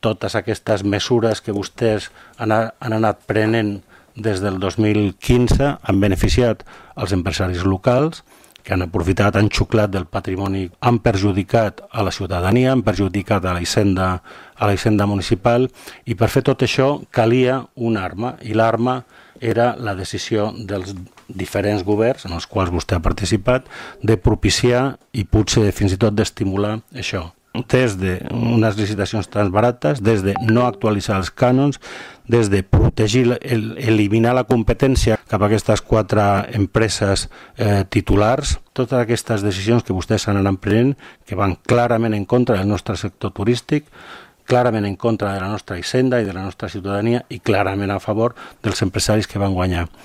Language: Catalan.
totes aquestes mesures que vostès han anat prenent des del 2015 han beneficiat els empresaris locals, que han aprofitat, han xuclat del patrimoni, han perjudicat a la ciutadania, han perjudicat a la hisenda municipal, i per fer tot això calia una arma, i l'arma era la decisió dels diferents governs, en els quals vostè ha participat, de propiciar i potser fins i tot d'estimular això. Des d'unes licitacions tan barates, des de no actualitzar els cànons, des de protegir, eliminar la competència cap a aquestes 4 empreses titulars, totes aquestes decisions que vostès han anat prenent, que van clarament en contra del nostre sector turístic, clarament en contra de la nostra hisenda i de la nostra ciutadania i clarament a favor dels empresaris que van guanyar.